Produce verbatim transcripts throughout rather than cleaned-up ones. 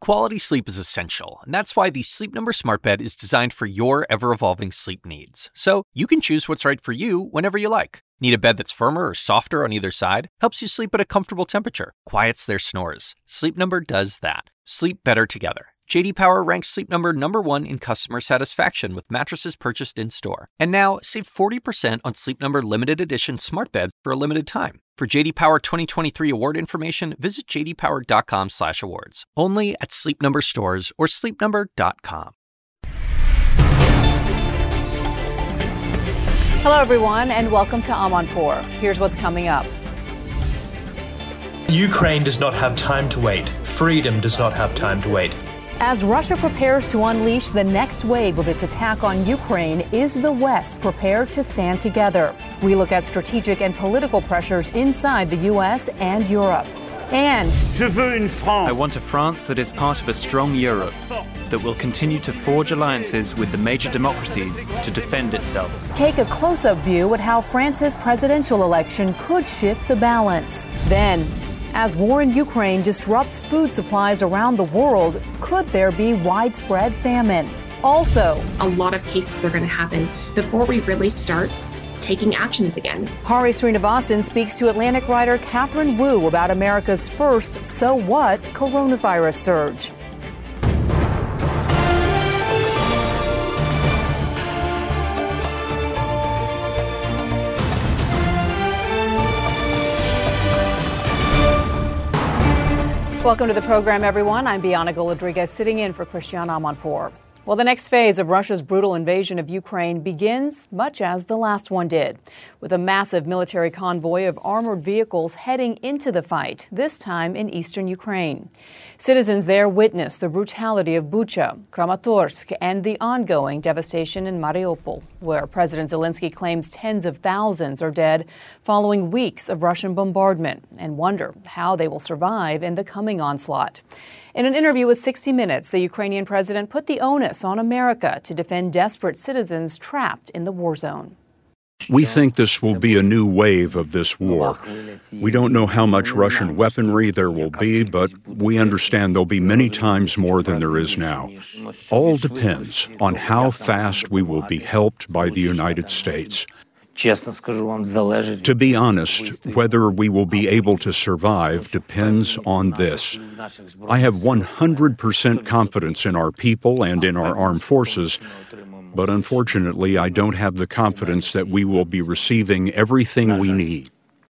Quality sleep is essential, and that's why the Sleep Number Smart Bed is designed for your ever-evolving sleep needs. So you can choose what's right for you whenever you like. Need a bed that's firmer or softer on either side? Helps you sleep at a comfortable temperature. Quiets their snores. Sleep Number does that. Sleep better together. J D Power ranks Sleep Number number one in customer satisfaction with mattresses purchased in-store. And now, save forty percent on Sleep Number limited edition smart beds for a limited time. For J D Power twenty twenty-three award information, visit j d power dot com slash awards. Only at Sleep Number stores or sleep number dot com. Hello, everyone, and welcome to Amanpour. Here's what's coming up. Ukraine does not have time to wait. Freedom does not have time to wait. As Russia prepares to unleash the next wave of its attack on Ukraine, is the West prepared to stand together? We look at strategic and political pressures inside the U S and Europe. And I want a France that is part of a strong Europe, that will continue to forge alliances with the major democracies to defend itself. Take a close-up view at how France's presidential election could shift the balance. Then, as war in Ukraine disrupts food supplies around the world, could there be widespread famine? Also, a lot of cases are going to happen before we really start taking actions again. Hari Srinivasan speaks to Atlantic writer Catherine Wu about America's first so what coronavirus surge. Welcome to the program, everyone. I'm Bianca Rodriguez, sitting in for Christiane Amanpour. Well, the next phase of Russia's brutal invasion of Ukraine begins much as the last one did, with a massive military convoy of armored vehicles heading into the fight, this time in eastern Ukraine. Citizens there witnessed the brutality of Bucha, Kramatorsk, and the ongoing devastation in Mariupol, where President Zelensky claims tens of thousands are dead following weeks of Russian bombardment, and wonder how they will survive in the coming onslaught. In an interview with sixty minutes, the Ukrainian president put the onus on America to defend desperate citizens trapped in the war zone. We think this will be a new wave of this war. We don't know how much Russian weaponry there will be, but we understand there'll be many times more than there is now. All depends on how fast we will be helped by the United States. To be honest, whether we will be able to survive depends on this. I have one hundred percent confidence in our people and in our armed forces, but unfortunately, I don't have the confidence that we will be receiving everything we need.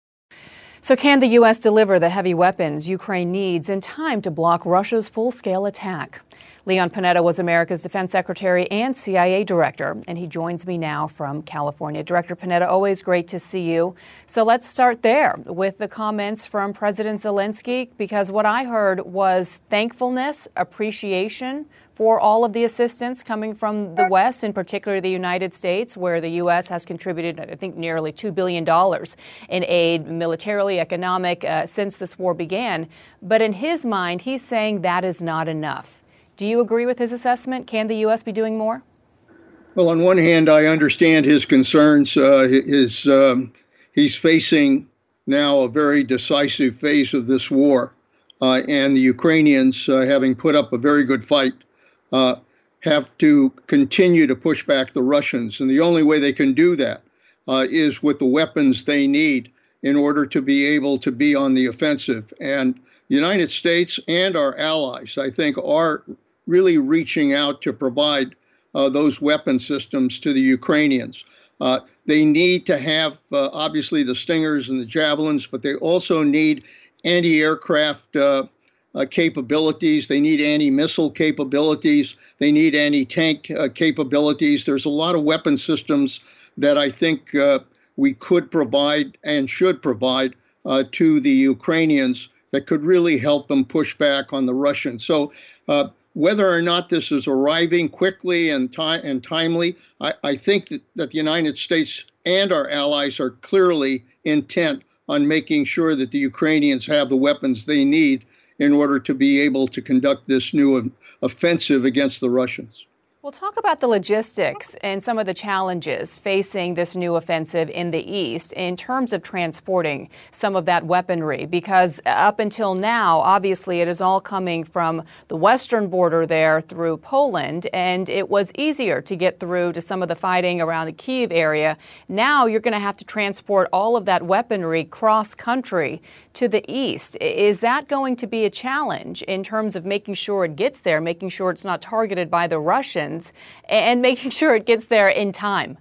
So can the U S deliver the heavy weapons Ukraine needs in time to block Russia's full-scale attack? Leon Panetta was America's defense secretary and C I A director, and he joins me now from California. Director Panetta, always great to see you. So let's start there with the comments from President Zelensky, because what I heard was thankfulness, appreciation for all of the assistance coming from the West, in particular the United States, where the U S has contributed, I think, nearly two billion dollars in aid, militarily, economic, uh, since this war began. But in his mind, he's saying that is not enough. Do you agree with his assessment? Can the U S be doing more? Well, on one hand, I understand his concerns. Uh, his um, he's facing now a very decisive phase of this war, uh, and the Ukrainians, uh, having put up a very good fight, uh, have to continue to push back the Russians. And the only way they can do that uh, is with the weapons they need in order to be able to be on the offensive. And the United States and our allies, I think, are really reaching out to provide uh, those weapon systems to the Ukrainians. Uh, they need to have, uh, obviously, the Stingers and the Javelins, but they also need anti-aircraft uh, uh, capabilities. They need anti-missile capabilities. They need anti-tank uh, capabilities. There's a lot of weapon systems that I think uh, we could provide and should provide uh, to the Ukrainians that could really help them push back on the Russians. So uh, whether or not this is arriving quickly and, ti- and timely, I, I think that, that the United States and our allies are clearly intent on making sure that the Ukrainians have the weapons they need in order to be able to conduct this new offensive against the Russians. We'll talk about the logistics and some of the challenges facing this new offensive in the east in terms of transporting some of that weaponry, because up until now, obviously, it is all coming from the western border there through Poland, and it was easier to get through to some of the fighting around the Kyiv area. Now you're going to have to transport all of that weaponry cross-country to the east. Is that going to be a challenge in terms of making sure it gets there, making sure it's not targeted by the Russians, and making sure it gets there in time?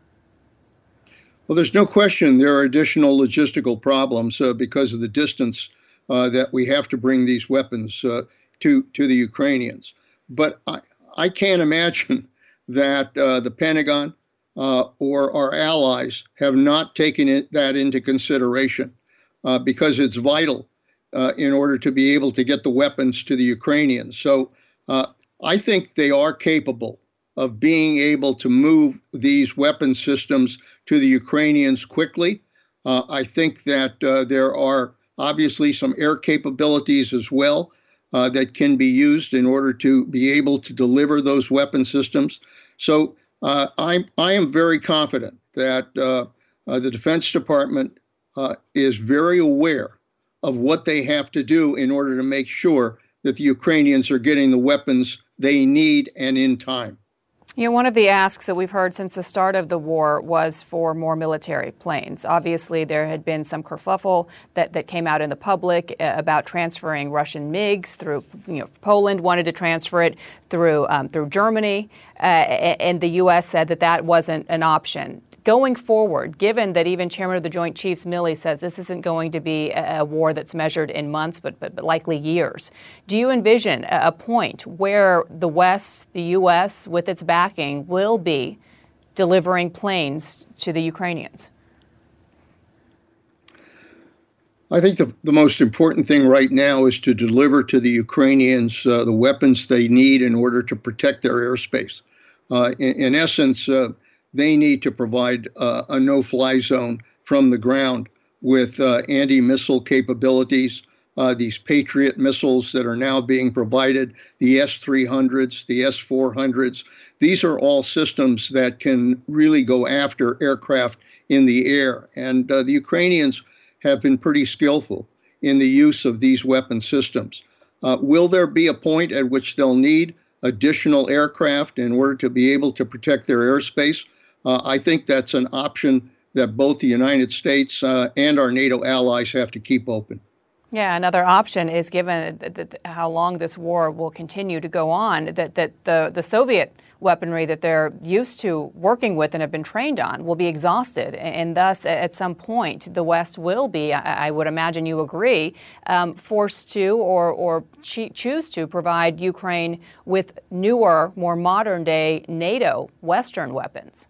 Well, there's no question there are additional logistical problems uh, because of the distance uh, that we have to bring these weapons uh, to, to the Ukrainians. But I, I can't imagine that uh, the Pentagon uh, or our allies have not taken it, that into consideration uh, because it's vital uh, in order to be able to get the weapons to the Ukrainians. So uh, I think they are capable of being able to move these weapon systems to the Ukrainians quickly. Uh, I think that uh, there are obviously some air capabilities as well uh, that can be used in order to be able to deliver those weapon systems. So uh, I, I am very confident that uh, uh, the Defense Department uh, is very aware of what they have to do in order to make sure that the Ukrainians are getting the weapons they need and in time. You know, one of the asks that we've heard since the start of the war was for more military planes. Obviously, there had been some kerfuffle that, that came out in the public uh, about transferring Russian MiGs through, you know, Poland wanted to transfer it through um, through Germany, uh, and the U S said that that wasn't an option. Going forward, given that even Chairman of the Joint Chiefs Milley says this isn't going to be a, a war that's measured in months, but, but, but likely years, do you envision a, a point where the West, the U S, with its backing, will be delivering planes to the Ukrainians? I think the, the most important thing right now is to deliver to the Ukrainians uh, the weapons they need in order to protect their airspace. Uh, in, in essence, uh, they need to provide uh, a no-fly zone from the ground with uh, anti-missile capabilities, uh, these Patriot missiles that are now being provided, the S three hundreds, the S four hundreds. These are all systems that can really go after aircraft in the air. And uh, the Ukrainians have been pretty skillful in the use of these weapon systems. Uh, will there be a point at which they'll need additional aircraft in order to be able to protect their airspace? Uh, I think that's an option that both the United States uh, and our NATO allies have to keep open. Yeah, another option is, given that, that, how long this war will continue to go on, that, that the, the Soviet weaponry that they're used to working with and have been trained on will be exhausted. And, and thus, at some point, the West will be, I, I would imagine you agree, um, forced to or, or cho- choose to provide Ukraine with newer, more modern-day NATO Western weapons.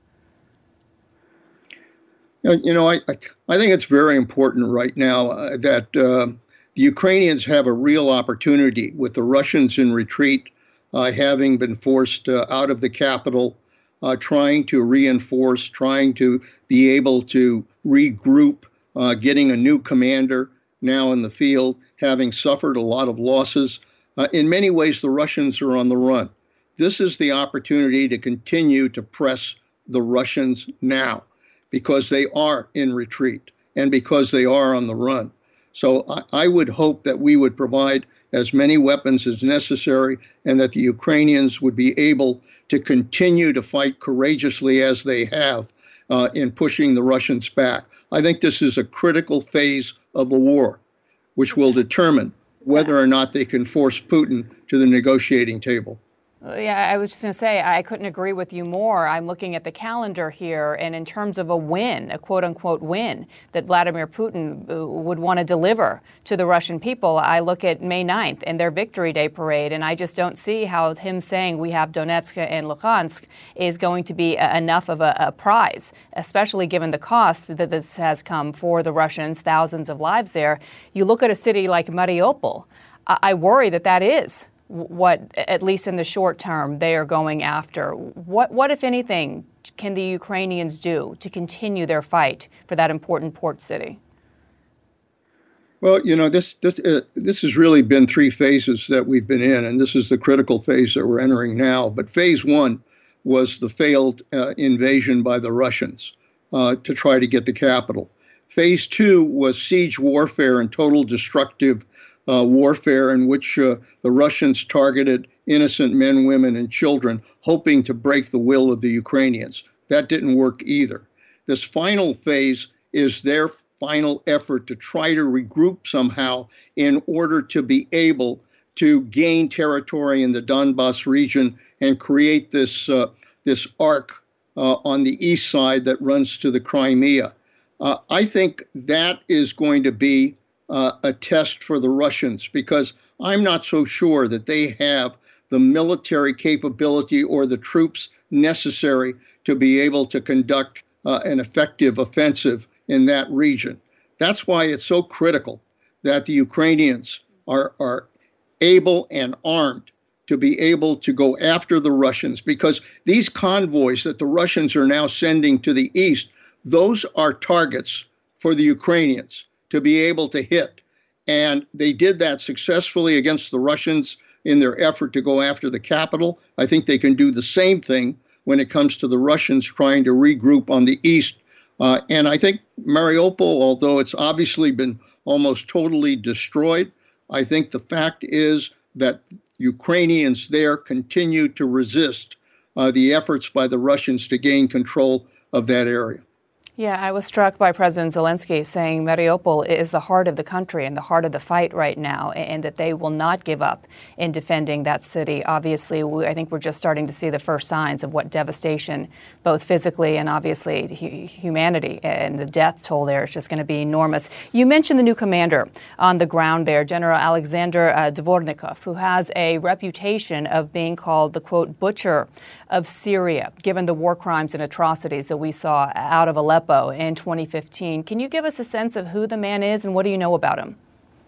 You know, I, I think it's very important right now uh, that uh, the Ukrainians have a real opportunity with the Russians in retreat, uh, having been forced uh, out of the capital, uh, trying to reinforce, trying to be able to regroup, uh, getting a new commander now in the field, having suffered a lot of losses. Uh, in many ways, the Russians are on the run. This is the opportunity to continue to press the Russians now, because they are in retreat and because they are on the run. So I, I would hope that we would provide as many weapons as necessary and that the Ukrainians would be able to continue to fight courageously as they have uh, in pushing the Russians back. I think this is a critical phase of the war, which will determine whether or not they can force Putin to the negotiating table. Yeah, I was just going to say, I couldn't agree with you more. I'm looking at the calendar here, and in terms of a win, a quote-unquote win, that Vladimir Putin would want to deliver to the Russian people, I look at May ninth and their Victory Day parade, and I just don't see how him saying we have Donetsk and Luhansk is going to be enough of a, a prize, especially given the cost that this has come for the Russians, thousands of lives there. You look at a city like Mariupol, I worry that that is what, at least in the short term, they are going after. What, what, if anything, can the Ukrainians do to continue their fight for that important port city? Well, you know, this this uh, this has really been three phases that we've been in, and this is the critical phase that we're entering now. But phase one was the failed uh, invasion by the Russians uh, to try to get the capital. Phase two was siege warfare and total destructive uh, warfare, in which uh, the Russians targeted innocent men, women, and children, hoping to break the will of the Ukrainians. That didn't work either. This final phase is their final effort to try to regroup somehow in order to be able to gain territory in the Donbas region and create this uh, this arc uh, on the east side that runs to the Crimea. Uh, I think that is going to be uh, a test for the Russians, because I'm not so sure that they have the military capability or the troops necessary to be able to conduct uh, an effective offensive in that region. That's why it's so critical that the Ukrainians are, are able and armed to be able to go after the Russians, because these convoys that the Russians are now sending to the east, those are targets for the Ukrainians to be able to hit. And they did that successfully against the Russians in their effort to go after the capital. I think they can do the same thing when it comes to the Russians trying to regroup on the east. Uh, and I think Mariupol, although it's obviously been almost totally destroyed, I think the fact is that Ukrainians there continue to resist uh, the efforts by the Russians to gain control of that area. Yeah, I was struck by President Zelensky saying Mariupol is the heart of the country and the heart of the fight right now, and that they will not give up in defending that city. Obviously, we, I think we're just starting to see the first signs of what devastation, both physically and obviously hu- humanity, and the death toll there is just going to be enormous. You mentioned the new commander on the ground there, General Alexander uh, Dvornikov, who has a reputation of being called the, quote, butcher of Syria, given the war crimes and atrocities that we saw out of Aleppo in twenty fifteen. Can you give us a sense of who the man is and what do you know about him?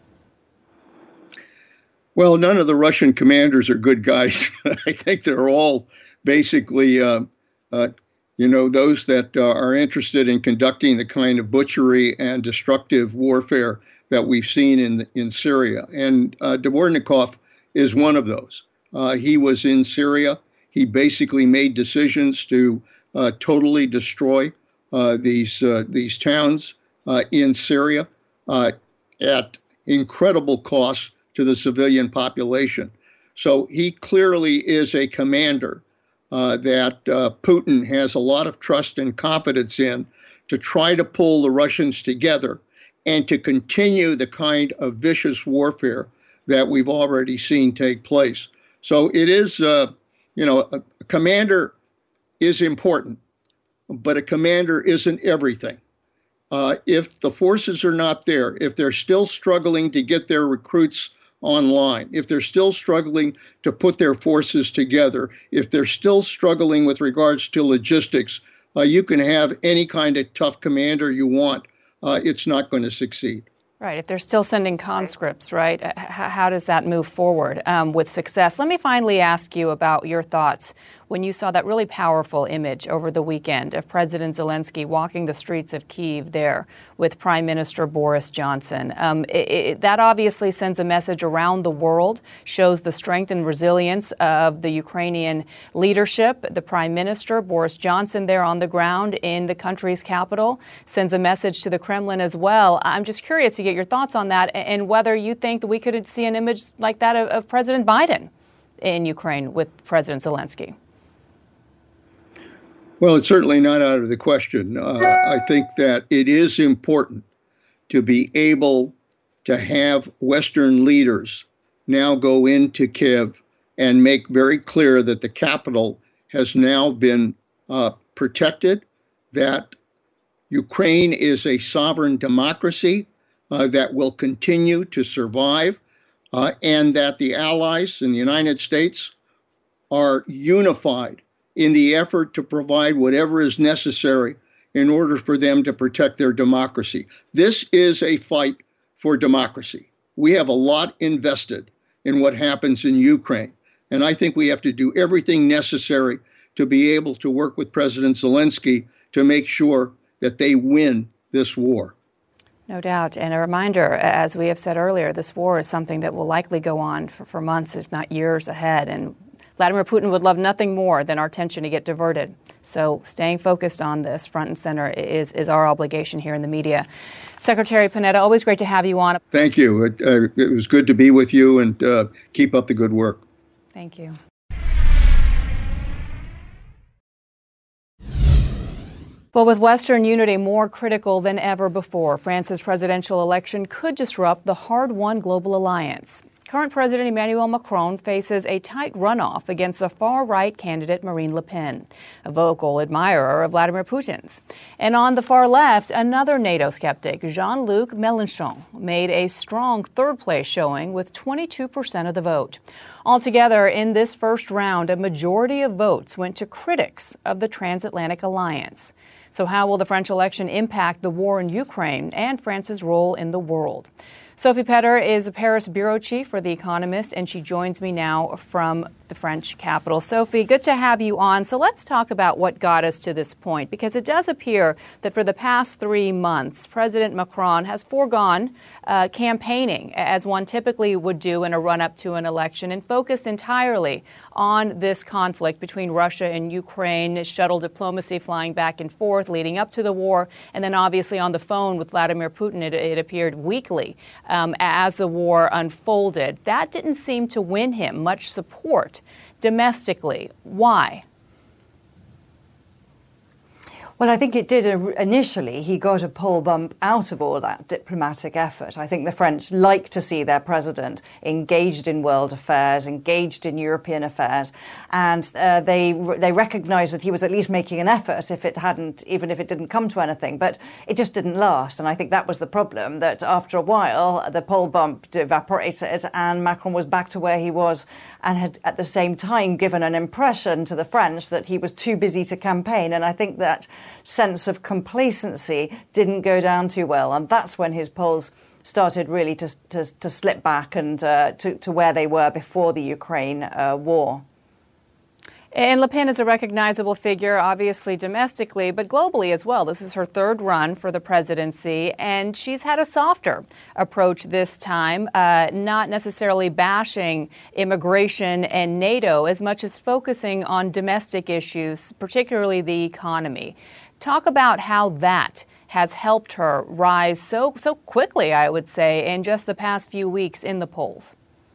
Well, none of the Russian commanders are good guys. I think they're all basically, uh, uh, you know, those that uh, are interested in conducting the kind of butchery and destructive warfare that we've seen in in Syria. And uh, Dvornikov is one of those. Uh, he was in Syria. He basically made decisions to uh, totally destroy uh, these uh, these towns uh, in Syria uh, at incredible cost to the civilian population. So he clearly is a commander uh, that uh, Putin has a lot of trust and confidence in to try to pull the Russians together and to continue the kind of vicious warfare that we've already seen take place. So it is, uh, you know, a, a commander is important, but a commander isn't everything. Uh, if the forces are not there, if they're still struggling to get their recruits online, if they're still struggling to put their forces together, if they're still struggling with regards to logistics, uh, you can have any kind of tough commander you want. Uh, it's not going to succeed. Right. If they're still sending conscripts, right, H- how does that move forward um, with success? Let me finally ask you about your thoughts when you saw that really powerful image over the weekend of President Zelensky walking the streets of Kyiv there with Prime Minister Boris Johnson. Um, it, it, that obviously sends a message around the world, shows the strength and resilience of the Ukrainian leadership. The Prime Minister, Boris Johnson, there on the ground in the country's capital, sends a message to the Kremlin as well. I'm just curious to get your thoughts on that and whether you think that we could see an image like that of, of President Biden in Ukraine with President Zelensky. Well, it's certainly not out of the question. Uh, I think that it is important to be able to have Western leaders now go into Kyiv and make very clear that the capital has now been uh, protected, that Ukraine is a sovereign democracy uh, that will continue to survive, uh, and that the allies in the United States are unified in the effort to provide whatever is necessary in order for them to protect their democracy. This is a fight for democracy. We have a lot invested in what happens in Ukraine, and I think we have to do everything necessary to be able to work with President Zelensky to make sure that they win this war. No doubt. And a reminder, as we have said earlier, this war is something that will likely go on for, for months, if not years ahead. And Vladimir Putin would love nothing more than our attention to get diverted. So staying focused on this front and center is, is our obligation here in the media. Secretary Panetta, always great to have you on. Thank you. It, uh, it was good to be with you, and uh, keep up the good work. Thank you. Well, with Western unity more critical than ever before, France's presidential election could disrupt the hard-won global alliance. Current President Emmanuel Macron faces a tight runoff against the far-right candidate Marine Le Pen, a vocal admirer of Vladimir Putin's. And on the far left, another NATO skeptic, Jean-Luc Mélenchon, made a strong third-place showing with twenty-two percent of the vote. Altogether, in this first round, a majority of votes went to critics of the transatlantic alliance. So how will the French election impact the war in Ukraine and France's role in the world? Sophie Petter is a Paris bureau chief for The Economist, and she joins me now from the French capital. Sophie, good to have you on. So let's talk about what got us to this point, because it does appear that for the past three months, President Macron has foregone uh, campaigning, as one typically would do in a run-up to an election, and focused entirely on this conflict between Russia and Ukraine, shuttle diplomacy flying back and forth leading up to the war, and then obviously on the phone with Vladimir Putin, it, it appeared weekly um, as the war unfolded. That didn't seem to win him much support domestically. Why? Well, I think it did initially. He got a pole bump out of all that diplomatic effort. I think the French like to see their president engaged in world affairs, engaged in European affairs, and uh, they they recognise that he was at least making an effort, if it hadn't, even if it didn't come to anything. But it just didn't last, and I think that was the problem. That after a while, the pole bump evaporated, and Macron was back to where he was, and had at the same time given an impression to the French that he was too busy to campaign. And I think that sense of complacency didn't go down too well. And that's when his polls started really to, to, to slip back and uh, to, to where they were before the Ukraine uh, war. And Le Pen is a recognizable figure, obviously domestically, but globally as well. This is her third run for the presidency, and she's had a softer approach this time, uh, not necessarily bashing immigration and NATO as much as focusing on domestic issues, particularly the economy. Talk about how that has helped her rise so so quickly, I would say, in just the past few weeks in the polls.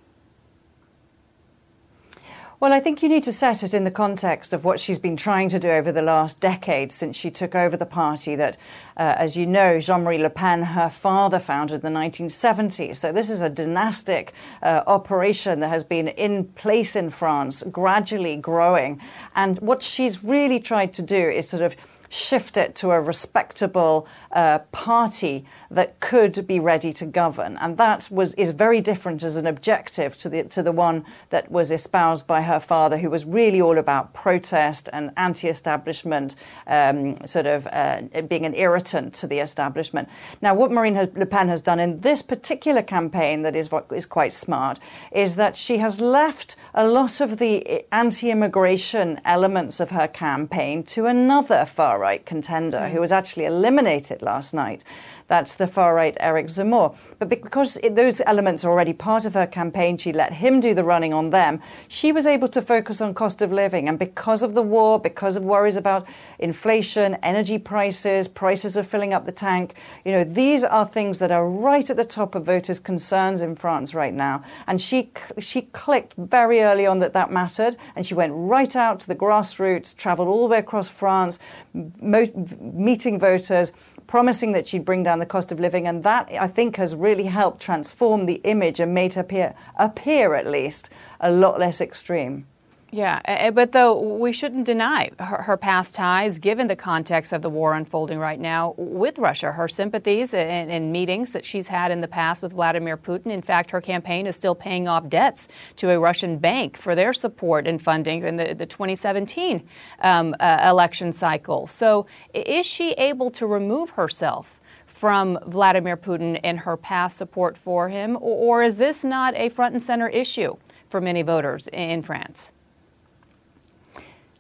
Well, I think you need to set it in the context of what she's been trying to do over the last decade since she took over the party that, uh, as you know, Jean-Marie Le Pen, her father, founded in the nineteen seventies. So this is a dynastic uh, operation that has been in place in France, gradually growing. And what she's really tried to do is sort of shift it to a respectable uh, party that could be ready to govern, and that was is very different as an objective to the to the one that was espoused by her father, who was really all about protest and anti-establishment, um, sort of uh, being an irritant to the establishment. Now, what Marine Le Pen has done in this particular campaign that is what is quite smart is that she has left a lot of the anti-immigration elements of her campaign to another far-right contender mm. who was actually eliminated last night. That's the far-right Eric Zemmour. But because it, those elements are already part of her campaign, she let him do the running on them. She was able to focus on cost of living. And because of the war, because of worries about inflation, energy prices, prices are filling up the tank, you know, these are things that are right at the top of voters' concerns in France right now. And she she clicked very early on that that mattered. And she went right out to the grassroots, traveled all the way across France, mo- meeting voters, promising that she'd bring down the cost of living, and that, I think, has really helped transform the image and made her appear, appear at least, a lot less extreme. Yeah, but though we shouldn't deny her, her past ties, given the context of the war unfolding right now with Russia, her sympathies and, and meetings that she's had in the past with Vladimir Putin. In fact, her campaign is still paying off debts to a Russian bank for their support and funding in the, the twenty seventeen um, uh, election cycle. So is she able to remove herself from Vladimir Putin and her past support for him, or, or is this not a front and center issue for many voters in France?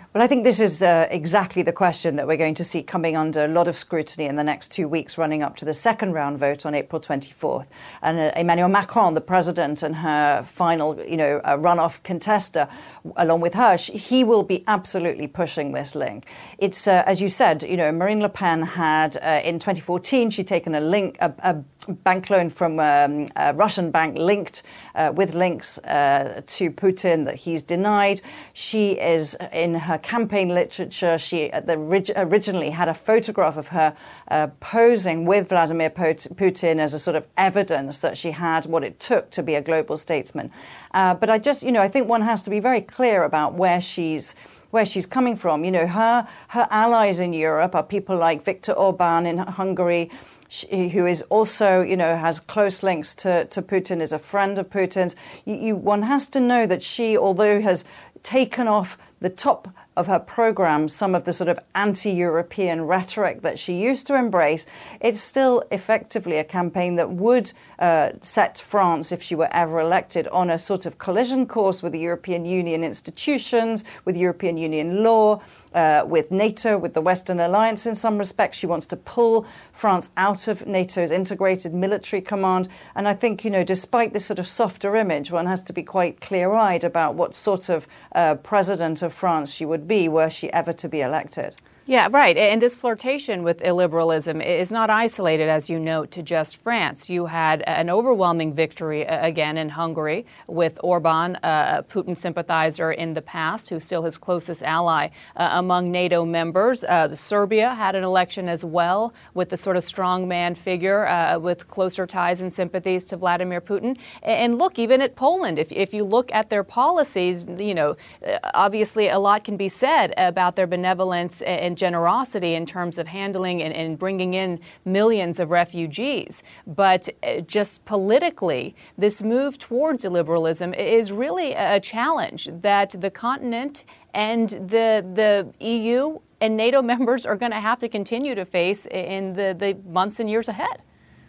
Well, I think this is uh, exactly the question that we're going to see coming under a lot of scrutiny in the next two weeks running up to the second round vote on April twenty-fourth. And uh, Emmanuel Macron, the president, and her final, you know, uh, runoff contester, along with her, she, he will be absolutely pushing this link. It's, uh, as you said, you know, Marine Le Pen had, uh, in twenty fourteen, she'd taken a link, a, a bank loan from um, a Russian bank linked uh, with links uh, to Putin that he's denied. She is in her campaign literature. She uh, the, originally had a photograph of her uh, posing with Vladimir Putin as a sort of evidence that she had what it took to be a global statesman. Uh, but I just, you know, I think one has to be very clear about where she's where she's coming from. You know, her her allies in Europe are people like Viktor Orban in Hungary, who is also, you know, has close links to, to Putin, is a friend of Putin's. You, you, one has to know that she, although has taken off the top of her program some of the sort of anti-European rhetoric that she used to embrace, it's still effectively a campaign that would uh, set France, if she were ever elected, on a sort of collision course with the European Union institutions, with European Union law, uh, with NATO, with the Western alliance in some respects. She wants to pull France out of NATO's integrated military command. And I think, you know, despite this sort of softer image, one has to be quite clear-eyed about what sort of uh, president of France she would be were she ever to be elected. Yeah, right. And this flirtation with illiberalism is not isolated, as you note, to just France. You had an overwhelming victory, again, in Hungary with Orban, a Putin sympathizer in the past, who's still his closest ally uh, among NATO members. Uh, Serbia had an election as well with the sort of strongman figure uh, with closer ties and sympathies to Vladimir Putin. And look, even at Poland, if, if you look at their policies, you know, obviously a lot can be said about their benevolence and generosity in terms of handling and, and bringing in millions of refugees. But just politically, this move towards illiberalism is really a challenge that the continent and the the E U and NATO members are going to have to continue to face in the, the months and years ahead.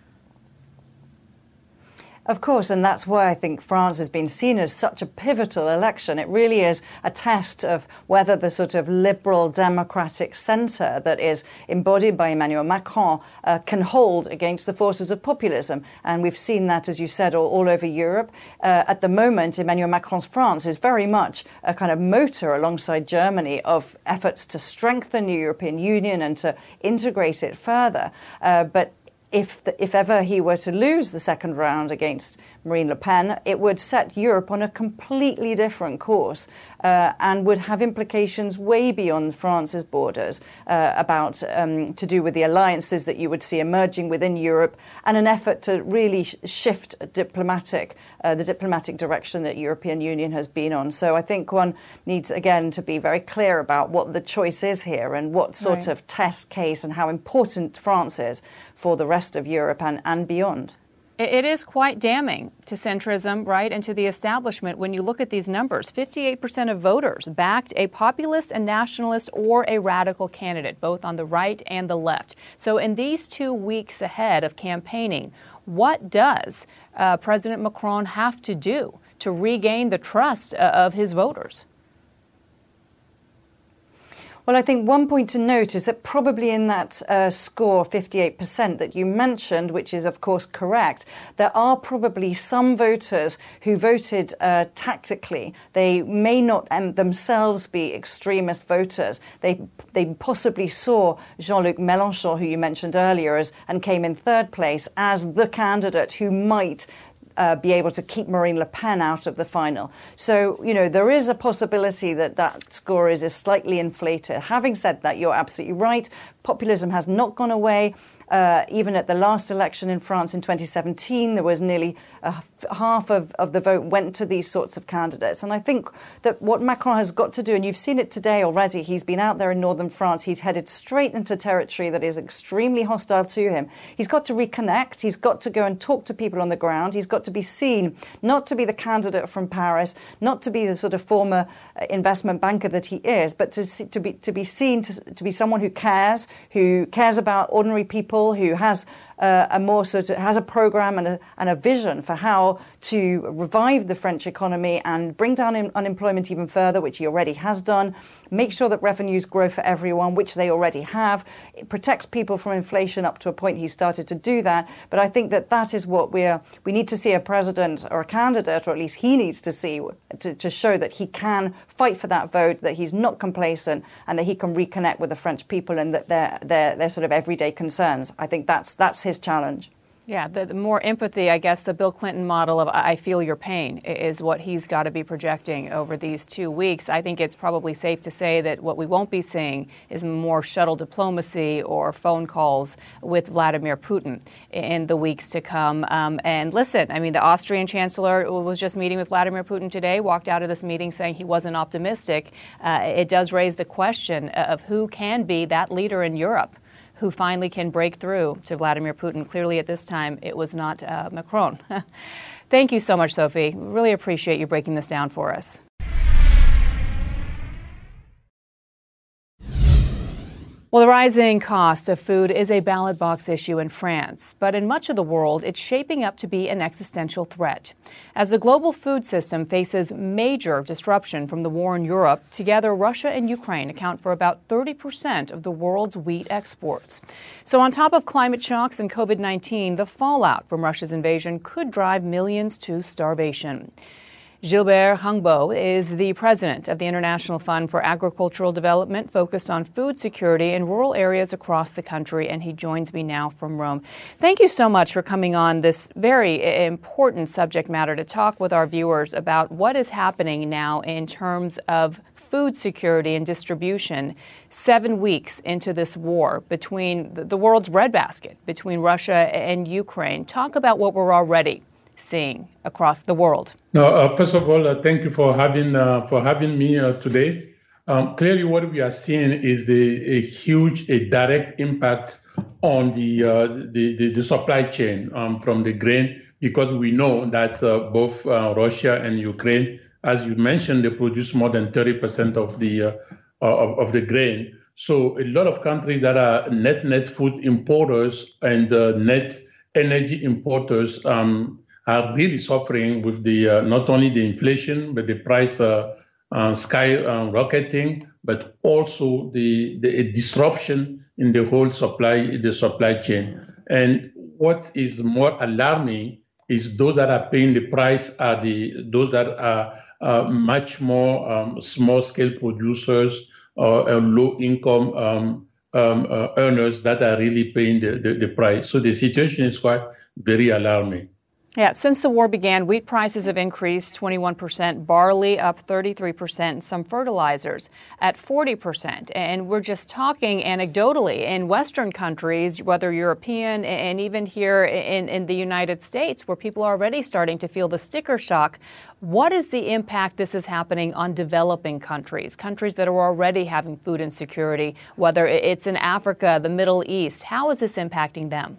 Of course, and that's why I think France has been seen as such a pivotal election. It really is a test of whether the sort of liberal democratic centre that is embodied by Emmanuel Macron uh, can hold against the forces of populism. And we've seen that, as you said, all, all over Europe. Uh, at the moment, Emmanuel Macron's France is very much a kind of motor alongside Germany of efforts to strengthen the European Union and to integrate it further. Uh, but If, the, if ever he were to lose the second round against Marine Le Pen, it would set Europe on a completely different course uh, and would have implications way beyond France's borders uh, about um, to do with the alliances that you would see emerging within Europe and an effort to really sh- shift diplomatic uh, the diplomatic direction that European Union has been on. So I think one needs, again, to be very clear about what the choice is here and what sort right. of test case and how important France is for the rest of Europe and, and beyond. It is quite damning to centrism, right, and to the establishment when you look at these numbers. fifty-eight percent of voters backed a populist, a nationalist, or a radical candidate, both on the right and the left. So in these two weeks ahead of campaigning, what does uh, President Macron have to do to regain the trust uh, of his voters? Well, I think one point to note is that probably in that uh, score, fifty-eight percent that you mentioned, which is, of course, correct, there are probably some voters who voted uh, tactically. They may not um, themselves be extremist voters. They they possibly saw Jean-Luc Mélenchon, who you mentioned earlier, as, and came in third place, as the candidate who might Uh, be able to keep Marine Le Pen out of the final. So, you know, there is a possibility that that score is, is slightly inflated. Having said that, you're absolutely right. Populism has not gone away. Uh, even at the last election in France in twenty seventeen, there was nearly uh, half of, of the vote went to these sorts of candidates. And I think that what Macron has got to do, and you've seen it today already, he's been out there in northern France. He's headed straight into territory that is extremely hostile to him. He's got to reconnect. He's got to go and talk to people on the ground. He's got to be seen not to be the candidate from Paris, not to be the sort of former investment banker that he is, but to, see, to, be, to be seen to, to be someone who cares, who cares about ordinary people, who has uh, a more sort of, has a program and a, and a vision for how to revive the French economy and bring down in, unemployment even further, which he already has done, make sure that revenues grow for everyone, which they already have, it protects people from inflation up to a point he started to do that. But I think that that is what we're, we need to see a president or a candidate, or at least he needs to see, to, to show that he can fight for that vote, that he's not complacent, and that he can reconnect with the French people and that their their their sort of everyday concerns. I think that's that's his challenge. Yeah, the, the more empathy, I guess, the Bill Clinton model of I feel your pain is what he's got to be projecting over these two weeks. I think it's probably safe to say that what we won't be seeing is more shuttle diplomacy or phone calls with Vladimir Putin in the weeks to come. Um, and listen, I mean, the Austrian chancellor was just meeting with Vladimir Putin today, walked out of this meeting saying he wasn't optimistic. Uh, it does raise the question of who can be that leader in Europe who finally can break through to Vladimir Putin. Clearly at this time, it was not uh, Macron. Thank you so much, Sophie. Really appreciate you breaking this down for us. Well, the rising cost of food is a ballot box issue in France, but in much of the world, it's shaping up to be an existential threat. As the global food system faces major disruption from the war in Europe, together Russia and Ukraine account for about thirty percent of the world's wheat exports. So on top of climate shocks and COVID nineteen, the fallout from Russia's invasion could drive millions to starvation. Gilbert Hungbo is the president of the International Fund for Agricultural Development, focused on food security in rural areas across the country, and he joins me now from Rome. Thank you so much for coming on this very important subject matter to talk with our viewers about what is happening now in terms of food security and distribution seven weeks into this war between the world's breadbasket, between Russia and Ukraine. Talk about what we're already seeing across the world. No, uh, first of all, uh, thank you for having uh, for having me uh, today. Um, clearly, what we are seeing is the a huge, a direct impact on the uh, the, the the supply chain um, from the grain, because we know that uh, both uh, Russia and Ukraine, as you mentioned, they produce more than thirty percent of the uh, of, of the grain. So a lot of countries that are net net food importers and uh, net energy importers Um, are really suffering with the uh, not only the inflation, but the price uh, uh, sky uh, rocketing, but also the, the disruption in the whole supply the supply chain. And what is more alarming is those that are paying the price are the those that are uh, much more um, small scale producers or uh, low income um, um, uh, earners that are really paying the, the, the price. So the situation is quite very alarming. Yeah, since the war began, wheat prices have increased twenty-one percent, barley up thirty-three percent, and some fertilizers at forty percent. And we're just talking anecdotally in Western countries, whether European and even here in, in the United States, where people are already starting to feel the sticker shock. What is the impact this is happening on developing countries, countries that are already having food insecurity, whether it's in Africa, the Middle East? How is this impacting them?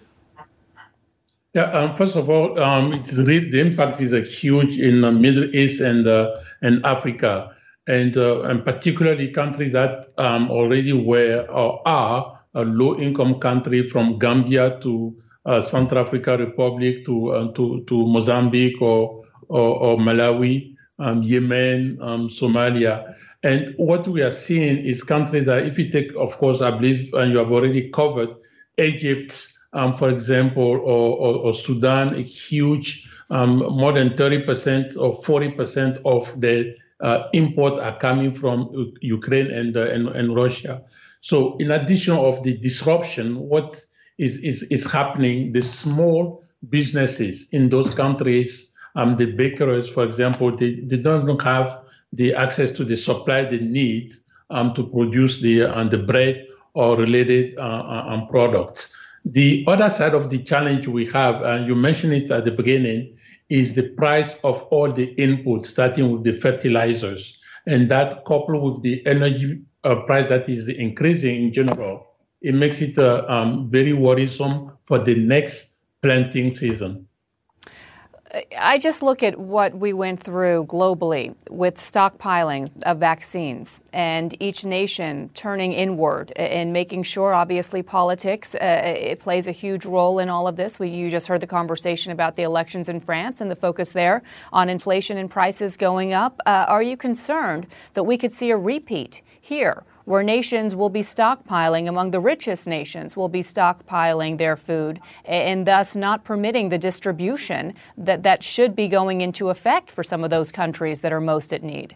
Yeah, um, first of all, um, it's really, the impact is uh, huge in the Middle East and uh, and Africa, and uh, and particularly countries that um, already were or are a low-income country, from Gambia to uh, Central African Republic to uh, to to Mozambique or or, or Malawi, um, Yemen, um, Somalia. And what we are seeing is countries that, if you take, of course, I believe, and you have already covered, Egypt. Um, for example, or, or, or Sudan, a huge, um, more than thirty percent or forty percent of the uh, import are coming from U- Ukraine and, uh, and and Russia. So in addition of the disruption, what is, is, is happening, the small businesses in those countries, um, the bakeries, for example, they, they don't have the access to the supply they need um, to produce the, uh, the bread or related uh, um, products. The other side of the challenge we have, and you mentioned it at the beginning, is the price of all the inputs, starting with the fertilizers. And that, coupled with the energy uh, price that is increasing in general, it makes it uh, um, very worrisome for the next planting season. I just look at what we went through globally with stockpiling of vaccines and each nation turning inward and making sure, obviously, politics uh, it plays a huge role in all of this. We, you just heard the conversation about the elections in France and the focus there on inflation and prices going up. Uh, are you concerned that we could see a repeat here, where nations will be stockpiling, among the richest nations will be stockpiling their food and thus not permitting the distribution that, that should be going into effect for some of those countries that are most at need?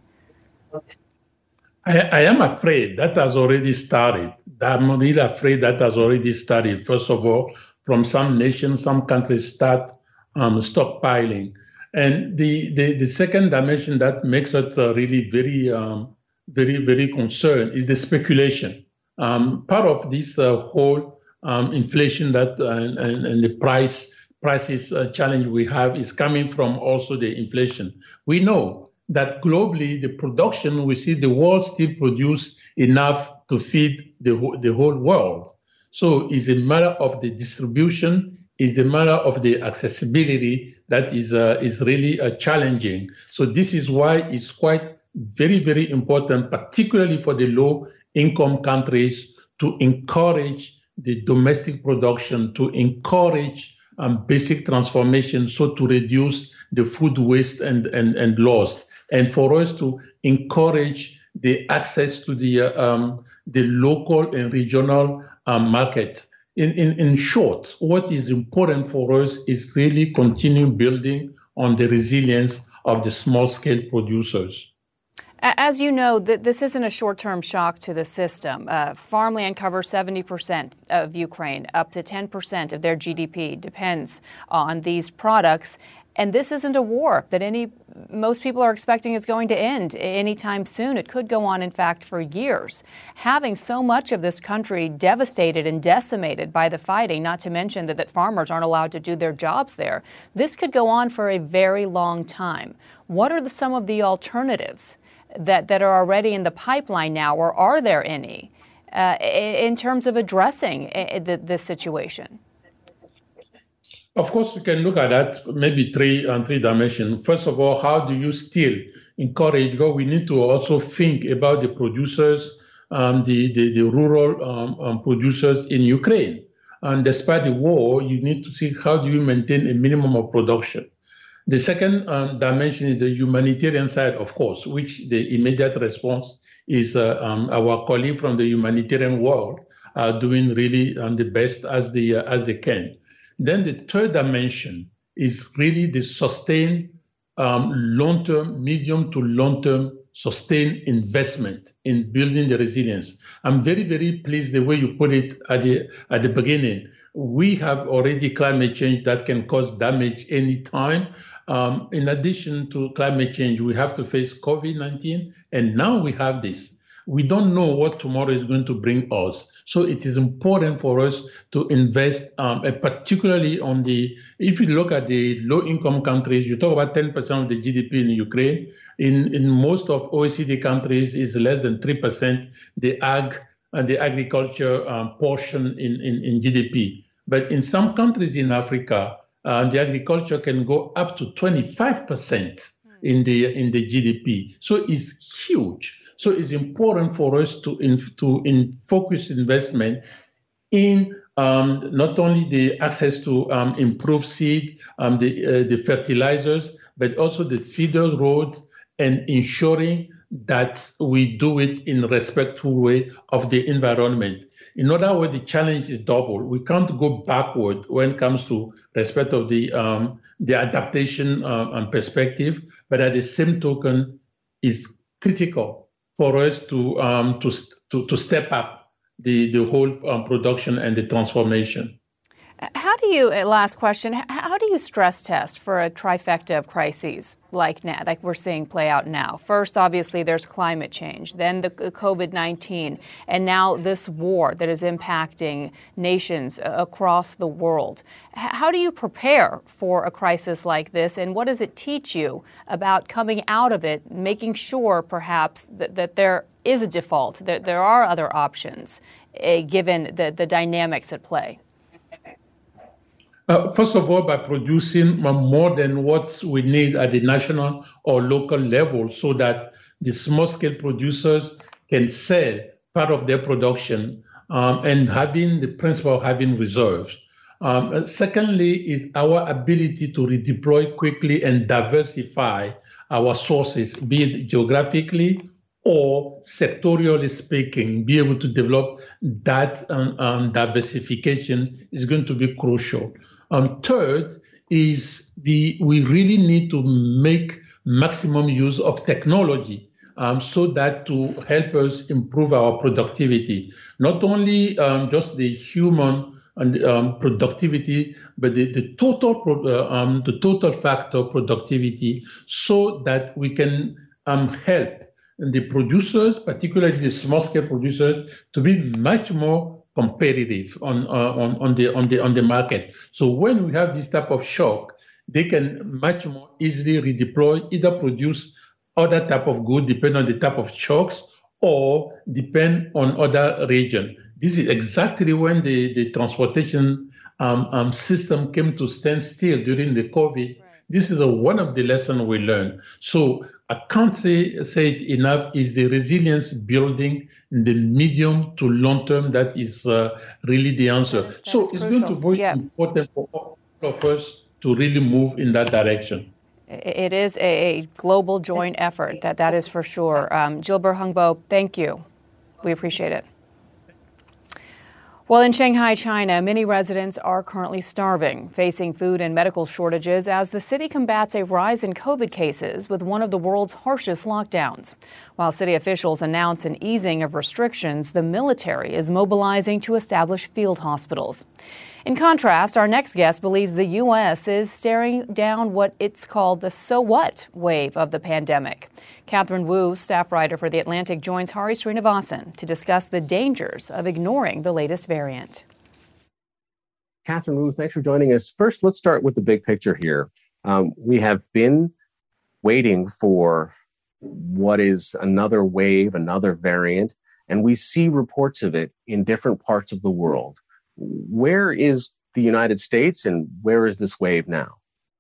I, I am afraid that has already started. I'm really afraid that has already started. First of all, from some nations, some countries start um, stockpiling. And the, the, the second dimension that makes it uh, really very um, very, very concerned is the speculation. Um, part of this uh, whole um, inflation that uh, and, and the price prices uh, challenge we have is coming from also the inflation. We know that globally, the production, we see the world still produce enough to feed the, the whole world. So it's a matter of the distribution, it's the matter of the accessibility that is, uh, is really uh, challenging. So this is why it's quite very, very important, particularly for the low-income countries, to encourage the domestic production, to encourage um, basic transformation, so to reduce the food waste and, and, and loss, and for us to encourage the access to the, uh, um, the local and regional um, market. In, in, in short, what is important for us is really continue building on the resilience of the small-scale producers. As you know, th- this isn't a short-term shock to the system. Uh, farmland covers seventy percent of Ukraine. Up to ten percent of their G D P depends on these products. And this isn't a war that any most people are expecting is going to end anytime soon. It could go on, in fact, for years. Having so much of this country devastated and decimated by the fighting, not to mention that, that farmers aren't allowed to do their jobs there, this could go on for a very long time. What are the, some of the alternatives that, that are already in the pipeline now, or are there any, uh, in terms of addressing uh, the, this situation? Of course, you can look at that maybe three on three dimensions. First of all, how do you still encourage? Because we need to also think about the producers, um, the, the, the rural um, um, producers in Ukraine. And despite the war, you need to see how do you maintain a minimum of production. The second um, dimension is the humanitarian side, of course, which the immediate response is uh, um, our colleagues from the humanitarian world are doing really um, the best as they, uh, as they can. Then the third dimension is really the sustained um, long-term, medium to long-term sustained investment in building the resilience. I'm very, very pleased the way you put it at the at the beginning. We have already climate change that can cause damage anytime. Um, in addition to climate change, we have to face COVID nineteen, and now we have this. We don't know what tomorrow is going to bring us. So it is important for us to invest, um, and particularly on the, if you look at the low-income countries, you talk about ten percent of the G D P in Ukraine. In, in most of O E C D countries, is less than three percent, the ag and the agriculture um, portion in, in, in G D P. But in some countries in Africa, uh, the agriculture can go up to twenty-five percent in the, in the G D P. So it's huge. So it's important for us to in, to in focus investment in um, not only the access to um, improved seed, um, the uh, the fertilizers, but also the feeder roads, and ensuring that we do it in a respectful way of the environment. In other words, the challenge is double. We can't go backward when it comes to respect of the um, the adaptation uh, and perspective, but at the same token, it's critical for us to um, to, to to step up the the whole um, production and the transformation. How do you, last question, how do you stress test for a trifecta of crises like now, like we're seeing play out now? First, obviously, there's climate change, then the COVID nineteen, and now this war that is impacting nations across the world. How do you prepare for a crisis like this, and what does it teach you about coming out of it, making sure perhaps that, that there is a default, that there are other options, uh, given the, the dynamics at play? Uh, first of all, by producing more than what we need at the national or local level so that the small-scale producers can sell part of their production um, and having the principle of having reserves. Um, secondly, is our ability to redeploy quickly and diversify our sources, be it geographically or sectorially speaking. Be able to develop that um, um, diversification is going to be crucial. Um, third is the we really need to make maximum use of technology um, so that to help us improve our productivity, not only um, just the human and um, productivity, but the, the total pro, uh, um, the total factor productivity, so that we can um, help the producers, particularly the small-scale producers, to be much more competitive on, uh, on on the on the on the market. So when we have this type of shock, they can much more easily redeploy, either produce other type of good, depending on the type of shocks, or depend on other region. This is exactly when the, the transportation um, um, system came to stand still during the COVID. Right. This is a, one of the lessons we learned. So I can't say, say it enough, is the resilience building in the medium to long term. That is uh, really the answer. That is, that so it's crucial. Going to be yeah. important for all of us to really move in that direction. It is a global joint effort, that, that is for sure. Um, Gilbert Hungbo, thank you. We appreciate it. Well, in Shanghai, China, many residents are currently starving, facing food and medical shortages as the city combats a rise in COVID cases with one of the world's harshest lockdowns. While city officials announce an easing of restrictions, the military is mobilizing to establish field hospitals. In contrast, our next guest believes the U S is staring down what it's called the so what wave of the pandemic. Catherine Wu, staff writer for The Atlantic, joins Hari Srinivasan to discuss the dangers of ignoring the latest variant. Catherine Wu, thanks for joining us. First, let's start with the big picture here. Um, we have been waiting for what is another wave, another variant, and we see reports of it in different parts of the world. Where is the United States and where is this wave now?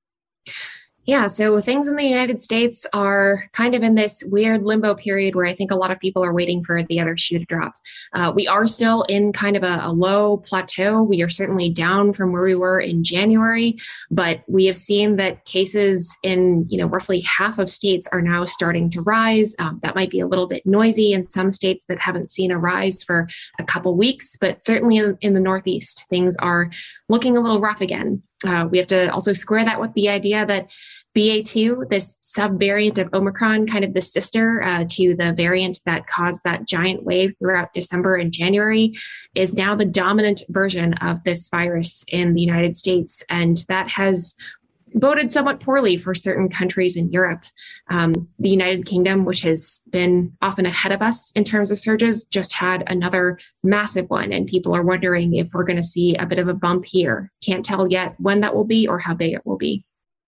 Yeah, so things in the United States are kind of in this weird limbo period where I think a lot of people are waiting for the other shoe to drop. Uh, we are still in kind of a, a low plateau. We are certainly down from where we were in January, but we have seen that cases in, you know, roughly half of states are now starting to rise. Um, that might be a little bit noisy in some states that haven't seen a rise for a couple weeks, but certainly in, in the Northeast, things are looking a little rough again. Uh, we have to also square that with the idea that B A two, this subvariant of Omicron, kind of the sister uh, to the variant that caused that giant wave throughout December and January, is now the dominant version of this virus in the United States. And that has boded somewhat poorly for certain countries in Europe. Um, the United Kingdom, which has been often ahead of us in terms of surges, just had another massive one. And people are wondering if we're going to see a bit of a bump here. Can't tell yet when that will be or how big it will be.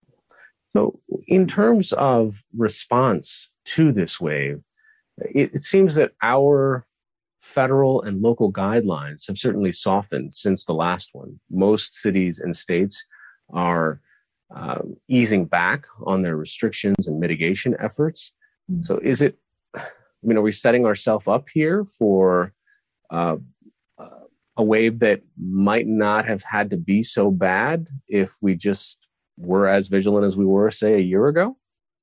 So in terms of response to this wave, it, it seems that our federal and local guidelines have certainly softened since the last one. Most cities and states are uh, easing back on their restrictions and mitigation efforts. So is it, I mean, are we setting ourselves up here for uh, a wave that might not have had to be so bad if we just were as vigilant as we were, say, a year ago?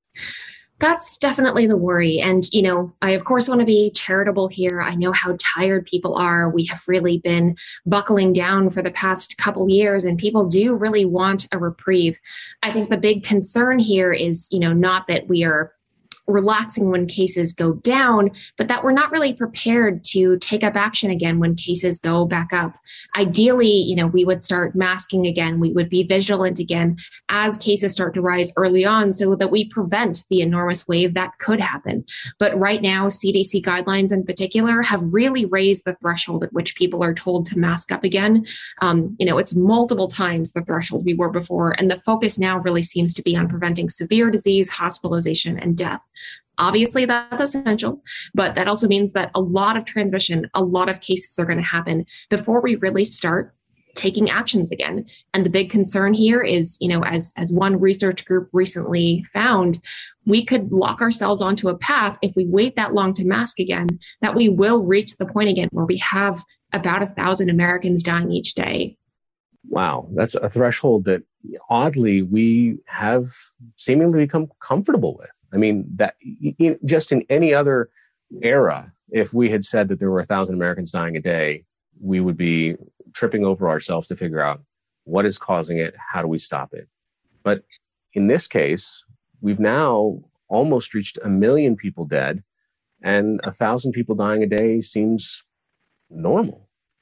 That's definitely the worry. And, you know, I, of course, want to be charitable here. I know how tired people are. We have really been buckling down for the past couple years, and people do really want a reprieve. I think the big concern here is, you know, not that we are relaxing when cases go down, but that we're not really prepared to take up action again when cases go back up. Ideally, you know, we would start masking again. We would be vigilant again as cases start to rise early on so that we prevent the enormous wave that could happen. But right now, C D C guidelines in particular have really raised the threshold at which people are told to mask up again. Um, you know, it's multiple times the threshold we were before. And the focus now really seems to be on preventing severe disease, hospitalization, and death. Obviously, that's essential, but that also means that a lot of transmission, a lot of cases are going to happen before we really start taking actions again. And the big concern here is, you know, as, as one research group recently found, we could lock ourselves onto a path if we wait that long to mask again, that we will reach the point again where we have about a thousand Americans dying each day. Wow, that's a threshold that oddly we have seemingly become comfortable with. I mean, that just in any other era, if we had said that there were a thousand Americans dying a day, we would be tripping over ourselves to figure out what is causing it, how do we stop it? But in this case, we've now almost reached a million people dead, and a thousand people dying a day seems normal.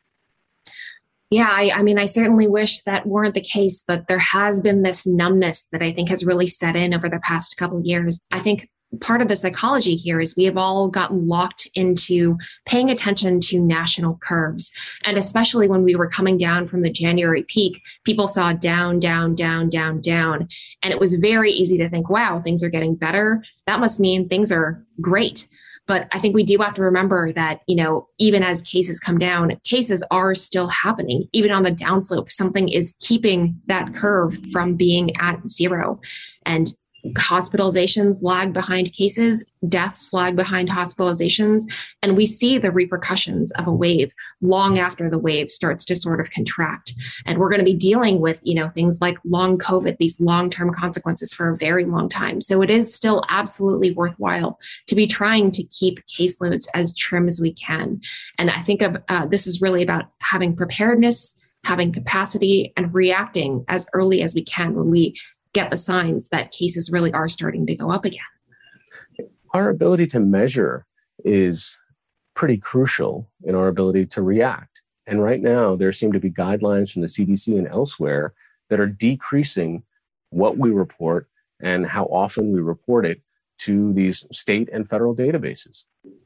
Yeah, I, I mean, I certainly wish that weren't the case, but there has been this numbness that I think has really set in over the past couple of years. I think part of the psychology here is we have all gotten locked into paying attention to national curves. And especially when we were coming down from the January peak, people saw down, down, down, down, down. And it was very easy to think, wow, things are getting better. That must mean things are great. But I think we do have to remember that, you know, even as cases come down, cases are still happening. Even on the downslope, something is keeping that curve from being at zero. And hospitalizations lag behind cases, deaths lag behind hospitalizations, and we see the repercussions of a wave long after the wave starts to sort of contract. And we're going to be dealing with, you know, things like long COVID, these long-term consequences for a very long time. So it is still absolutely worthwhile to be trying to keep caseloads as trim as we can. And I think of uh, this is really about having preparedness, having capacity, and reacting as early as we can when we get the signs that cases really are starting to go up again. Our ability to measure is pretty crucial in our ability to react. And right now, there seem to be guidelines from the C D C and elsewhere that are decreasing what we report and how often we report it to these state and federal databases.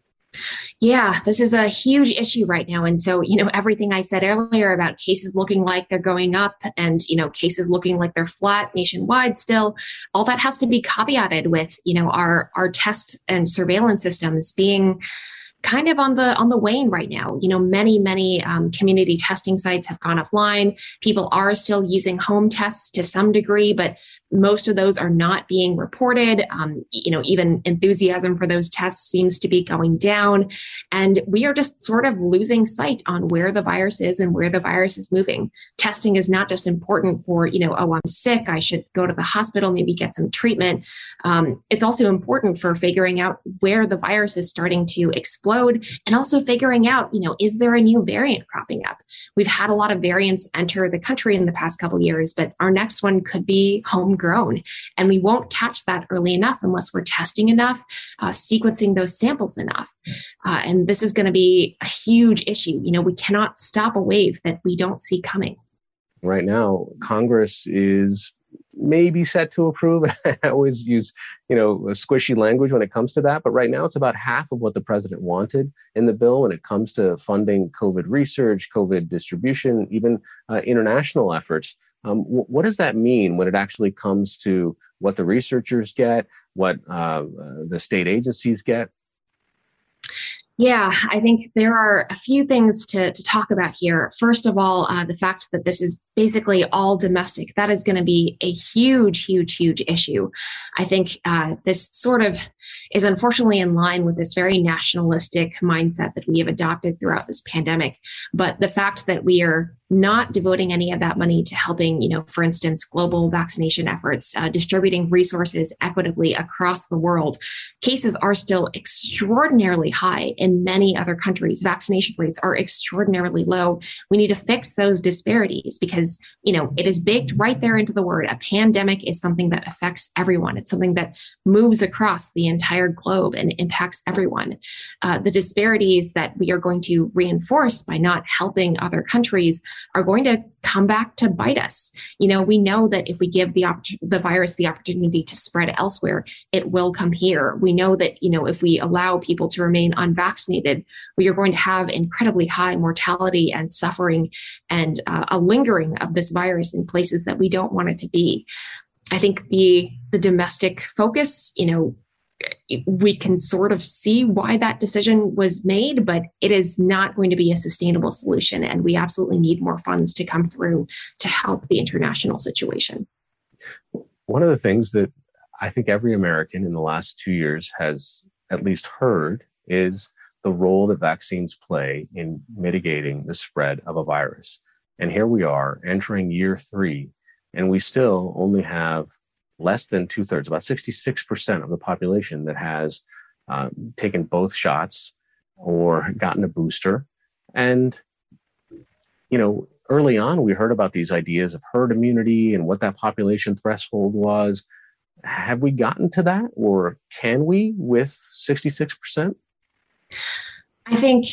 Yeah, this is a huge issue right now. And so, you know, everything I said earlier about cases looking like they're going up and, you know, cases looking like they're flat nationwide still, all that has to be caveated with, you know, our, our test and surveillance systems being kind of on the on the wane right now. You know, many, many um, community testing sites have gone offline. People are still using home tests to some degree, but most of those are not being reported. Um, you know, even enthusiasm for those tests seems to be going down. And we are just sort of losing sight on where the virus is and where the virus is moving. Testing is not just important for, you know, oh, I'm sick, I should go to the hospital, maybe get some treatment. Um, it's also important for figuring out where the virus is starting to explode, and also figuring out, you know, is there a new variant cropping up? We've had a lot of variants enter the country in the past couple of years, but our next one could be homegrown, and we won't catch that early enough unless we're testing enough, uh, sequencing those samples enough. Uh, and this is going to be a huge issue. You know, we cannot stop a wave that we don't see coming. Right now, Congress is maybe set to approve. I always use, you know, squishy language when it comes to that. But right now, it's about half of what the president wanted in the bill when it comes to funding COVID research, COVID distribution, even uh, international efforts. Um, w- what does that mean when it actually comes to what the researchers get, what uh, the state agencies get? Yeah, I think there are a few things to, to talk about here. First of all, uh, the fact that this is basically all domestic, that is going to be a huge, huge, huge issue. I think uh, this sort of is unfortunately in line with this very nationalistic mindset that we have adopted throughout this pandemic. But the fact that we are not devoting any of that money to helping, you know, for instance, global vaccination efforts, uh, distributing resources equitably across the world. Cases are still extraordinarily high in many other countries. Vaccination rates are extraordinarily low. We need to fix those disparities because, you know, it is baked right there into the word. A pandemic is something that affects everyone. It's something that moves across the entire globe and impacts everyone. Uh, the disparities that we are going to reinforce by not helping other countries are going to come back to bite us. You know, we know that if we give the opp- the virus the opportunity to spread elsewhere, it will come here. We know that, you know, if we allow people to remain unvaccinated, we are going to have incredibly high mortality and suffering and uh, a lingering of this virus in places that we don't want it to be. I think the the domestic focus, you know, we can sort of see why that decision was made, but it is not going to be a sustainable solution. And we absolutely need more funds to come through to help the international situation. One of the things that I think every American in the last two years has at least heard is the role that vaccines play in mitigating the spread of a virus. And here we are entering year three, and we still only have less than two thirds, about sixty-six percent of the population that has uh, taken both shots or gotten a booster. And, you know, early on, we heard about these ideas of herd immunity and what that population threshold was. Have we gotten to that, or can we with sixty-six percent? I think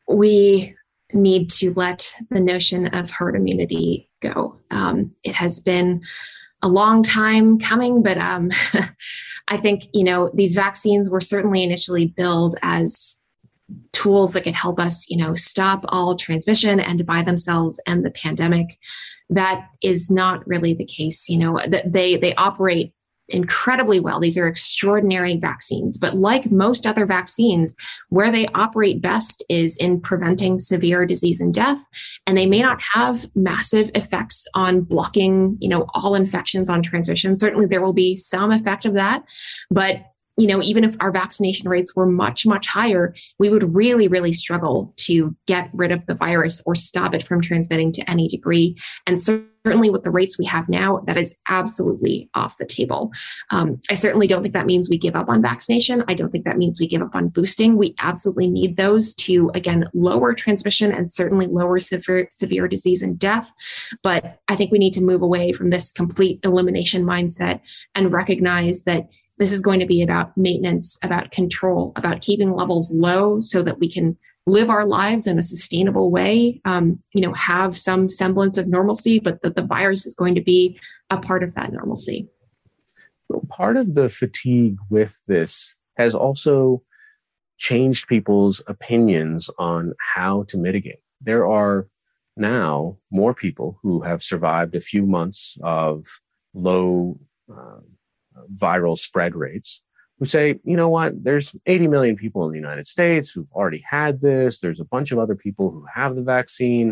we need to let the notion of herd immunity go. Um, it has been a long time coming, but um, I think, you know, these vaccines were certainly initially billed as tools that could help us, you know, stop all transmission and by themselves end the pandemic. That is not really the case. You know, that they they operate incredibly well. These are extraordinary vaccines, but like most other vaccines, where they operate best is in preventing severe disease and death. And they may not have massive effects on blocking, you know, all infections on transmission. Certainly there will be some effect of that, but you know, even if our vaccination rates were much, much higher, we would really, really struggle to get rid of the virus or stop it from transmitting to any degree. And certainly with the rates we have now, that is absolutely off the table. Um, I certainly don't think that means we give up on vaccination. I don't think that means we give up on boosting. We absolutely need those to, again, lower transmission and certainly lower severe, severe disease and death. But I think we need to move away from this complete elimination mindset and recognize that this is going to be about maintenance, about control, about keeping levels low so that we can live our lives in a sustainable way, um, you know, have some semblance of normalcy, but that the virus is going to be a part of that normalcy. Well, part of the fatigue with this has also changed people's opinions on how to mitigate. There are now more people who have survived a few months of low uh, viral spread rates who say, you know what, there's eighty million people in the United States who've already had this. There's a bunch of other people who have the vaccine.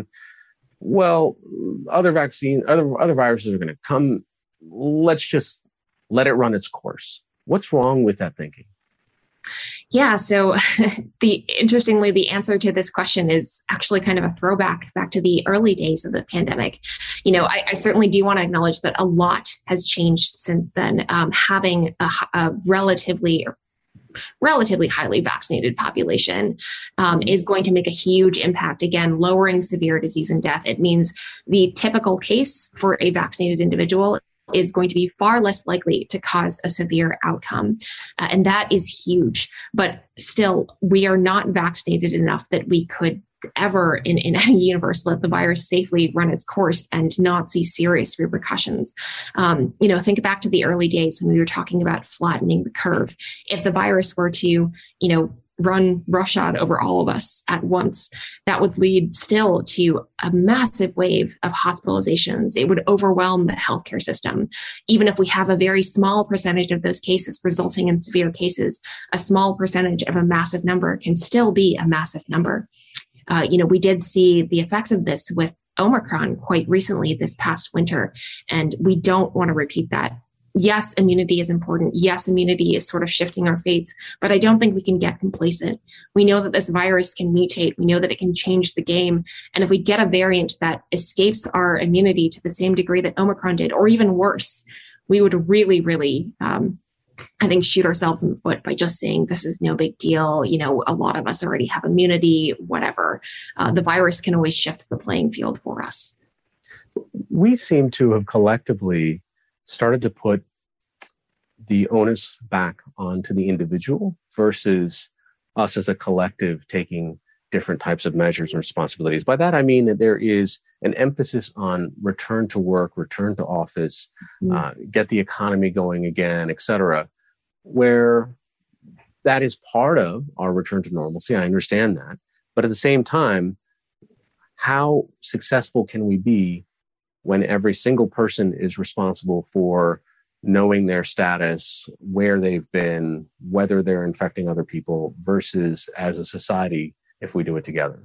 Well, other vaccine, other, other viruses are going to come. Let's just let it run its course. What's wrong with that thinking? Yeah, so the interestingly, the answer to this question is actually kind of a throwback back to the early days of the pandemic. You know, I, I certainly do want to acknowledge that a lot has changed since then. Um, having a, a relatively relatively highly vaccinated population um, is going to make a huge impact. Again, lowering severe disease and death. It means the typical case for a vaccinated individual is going to be far less likely to cause a severe outcome. Uh, and that is huge. But still, we are not vaccinated enough that we could ever in, in any universe let the virus safely run its course and not see serious repercussions. Um, you know, think back to the early days when we were talking about flattening the curve. If the virus were to, you know, run roughshod over all of us at once, that would lead still to a massive wave of hospitalizations. It would overwhelm the healthcare system. Even if we have a very small percentage of those cases resulting in severe cases, a small percentage of a massive number can still be a massive number. Uh, you know, we did see the effects of this with Omicron quite recently this past winter, and we don't want to repeat that. Yes, immunity is important. Yes, immunity is sort of shifting our fates, but I don't think we can get complacent. We know that this virus can mutate. We know that it can change the game. And if we get a variant that escapes our immunity to the same degree that Omicron did, or even worse, we would really, really, um, I think, shoot ourselves in the foot by just saying this is no big deal. You know, a lot of us already have immunity, whatever. Uh, the virus can always shift the playing field for us. We seem to have collectively started to put the onus back onto the individual versus us as a collective taking different types of measures and responsibilities. By that, I mean that there is an emphasis on return to work, return to office, mm-hmm. uh, get the economy going again, et cetera, where that is part of our return to normalcy. I understand that. But at the same time, how successful can we be when every single person is responsible for knowing their status, where they've been, whether they're infecting other people, versus as a society if we do it together?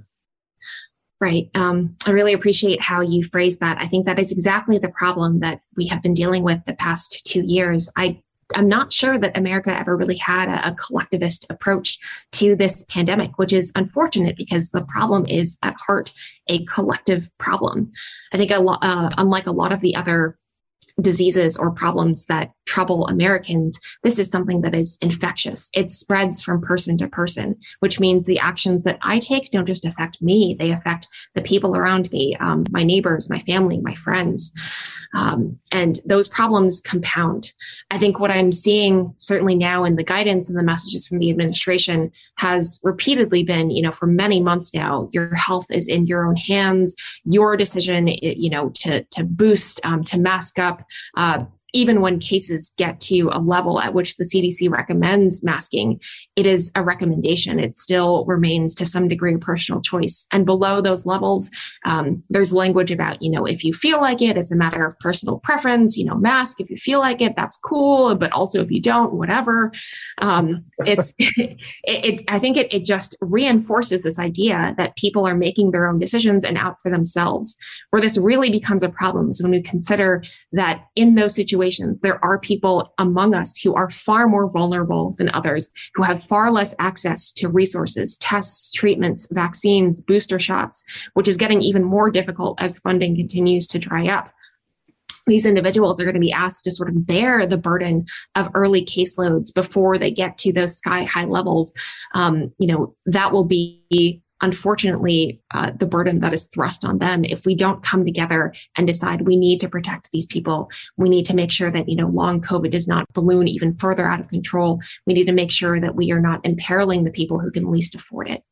Right. Um, I really appreciate how you phrase that. I think that is exactly the problem that we have been dealing with the past two years. I I'm not sure that America ever really had a, a collectivist approach to this pandemic, which is unfortunate because the problem is at heart a collective problem. I think a lo- uh, unlike a lot of the other diseases or problems that trouble Americans, this is something that is infectious. It spreads from person to person, which means the actions that I take don't just affect me, they affect the people around me, um, my neighbors, my family, my friends. Um, and those problems compound. I think what I'm seeing certainly now in the guidance and the messages from the administration has repeatedly been, you know, for many months now, your health is in your own hands, your decision, you know, to, to boost, um, to mask up, uh, even when cases get to a level at which the C D C recommends masking, it is a recommendation. It still remains to some degree of personal choice. And below those levels, um, there's language about, you know, if you feel like it, it's a matter of personal preference, you know, mask if you feel like it, that's cool. But also if you don't, whatever. Um, it's, it, it, I think it, it just reinforces this idea that people are making their own decisions and out for themselves. Where this really becomes a problem is when we consider that in those situations, there are people among us who are far more vulnerable than others, who have far less access to resources, tests, treatments, vaccines, booster shots, which is getting even more difficult as funding continues to dry up. These individuals are going to be asked to sort of bear the burden of early caseloads before they get to those sky high levels. Um, you know, that will be unfortunately, uh, the burden that is thrust on them. If we don't come together and decide we need to protect these people, we need to make sure that, you know, long COVID does not balloon even further out of control. We need to make sure that we are not imperiling the people who can least afford it.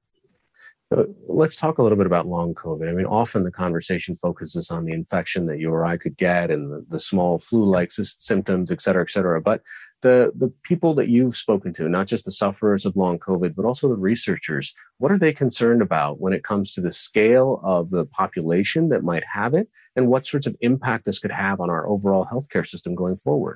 Uh, let's talk a little bit about long COVID. I mean, often the conversation focuses on the infection that you or I could get and the, the small flu-like symptoms, et cetera, et cetera. But the, the people that you've spoken to, not just the sufferers of long COVID, but also the researchers, what are they concerned about when it comes to the scale of the population that might have it and what sorts of impact this could have on our overall healthcare system going forward?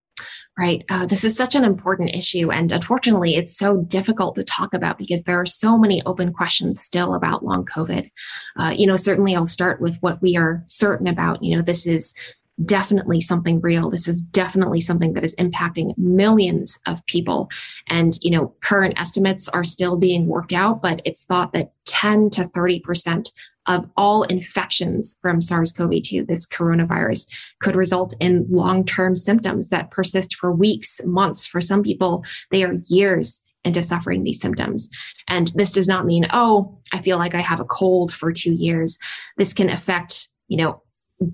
Right. Uh, this is such an important issue. And unfortunately, it's so difficult to talk about because there are so many open questions still about long COVID. Uh, you know, certainly I'll start with what we are certain about. You know, this is definitely something real. This is definitely something that is impacting millions of people. And, you know, current estimates are still being worked out, but it's thought that ten to thirty percent of all infections from SARS-C o V two, this coronavirus, could result in long-term symptoms that persist for weeks, months. For some people, they are years into suffering these symptoms. And this does not mean, oh, I feel like I have a cold for two years. This can affect, you know,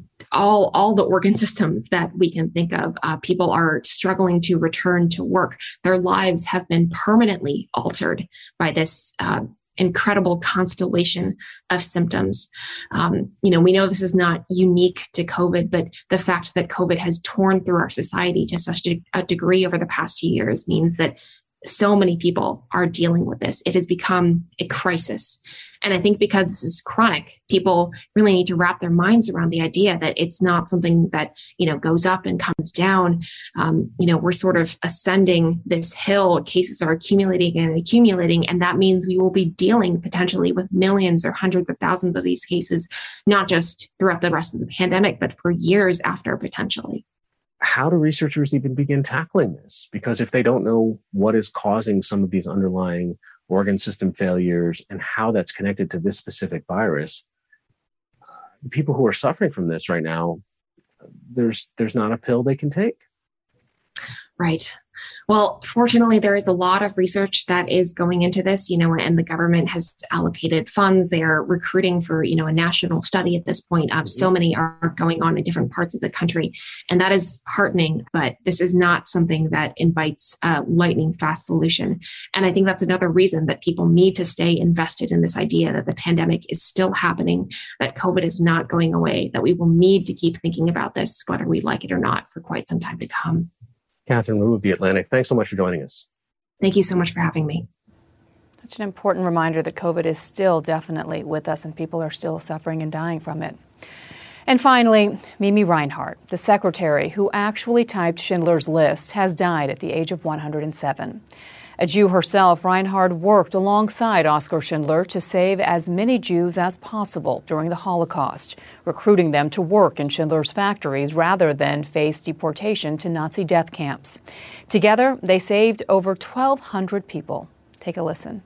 all, all the organ systems that we can think of. Uh, people are struggling to return to work. Their lives have been permanently altered by this uh, incredible constellation of symptoms. Um, you know, we know this is not unique to COVID, but the fact that COVID has torn through our society to such a, a degree over the past two years means that so many people are dealing with this. It has become a crisis. And I think because this is chronic, people really need to wrap their minds around the idea that it's not something that, you know, goes up and comes down. Um, you know, we're sort of ascending this hill. Cases are accumulating and accumulating. And that means we will be dealing potentially with millions or hundreds of thousands of these cases, not just throughout the rest of the pandemic, but for years after potentially. How do researchers even begin tackling this? Because if they don't know what is causing some of these underlying organ system failures and how that's connected to this specific virus, the people who are suffering from this right now, there's there's not a pill they can take. Right. Well, fortunately, there is a lot of research that is going into this, you know, and the government has allocated funds. They are recruiting for, you know, a national study at this point. Um, so many are going on in different parts of the country. And that is heartening, but this is not something that invites a lightning fast solution. And I think that's another reason that people need to stay invested in this idea that the pandemic is still happening, that COVID is not going away, that we will need to keep thinking about this, whether we like it or not, for quite some time to come. Catherine Wu of The Atlantic, thanks so much for joining us. Thank you so much for having me. Such an important reminder that COVID is still definitely with us and people are still suffering and dying from it. And finally, Mimi Reinhardt, the secretary who actually typed Schindler's List, has died at the age of one hundred seven. A Jew herself, Reinhardt worked alongside Oskar Schindler to save as many Jews as possible during the Holocaust, recruiting them to work in Schindler's factories rather than face deportation to Nazi death camps. Together, they saved over twelve hundred people. Take a listen.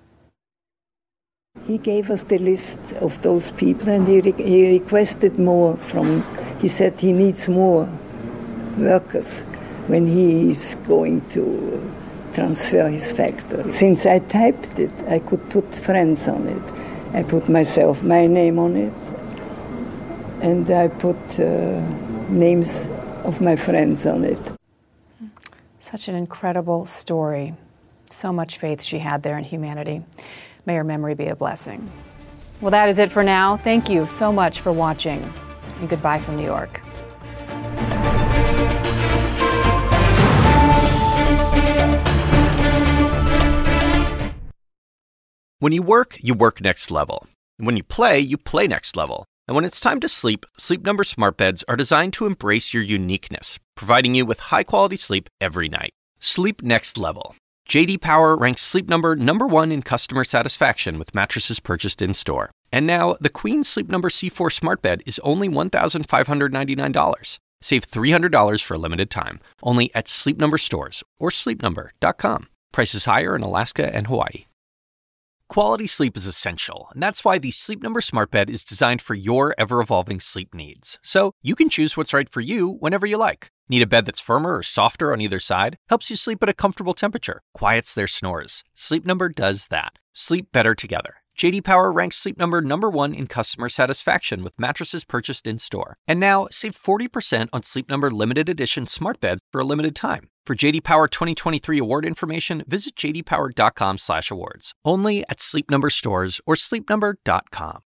He gave us the list of those people, and he, re- he requested more from, he said he needs more workers when he is going to transfer his factory. Since I typed it, I could put friends on it. I put myself, my name on it, and I put uh, names of my friends on it. Such an incredible story. So much faith she had there in humanity. May her memory be a blessing. Well, that is it for now. Thank you so much for watching, and goodbye from New York. When you work, you work next level. And when you play, you play next level. And when it's time to sleep, Sleep Number smart beds are designed to embrace your uniqueness, providing you with high-quality sleep every night. Sleep next level. J D Power ranks Sleep Number number one in customer satisfaction with mattresses purchased in-store. And now, the Queen Sleep Number C four smart bed is only one thousand five hundred ninety-nine dollars. Save three hundred dollars for a limited time, only at Sleep Number stores or sleep number dot com. Prices higher in Alaska and Hawaii. Quality sleep is essential, and that's why the Sleep Number smart bed is designed for your ever-evolving sleep needs. So you can choose what's right for you whenever you like. Need a bed that's firmer or softer on either side? Helps you sleep at a comfortable temperature. Quiets their snores. Sleep Number does that. Sleep better together. J D Power ranks Sleep Number number one in customer satisfaction with mattresses purchased in-store. And now, save forty percent on Sleep Number limited edition smart beds for a limited time. For J D Power twenty twenty-three award information, visit j d power dot com slash awards. Only at Sleep Number stores or sleep number dot com.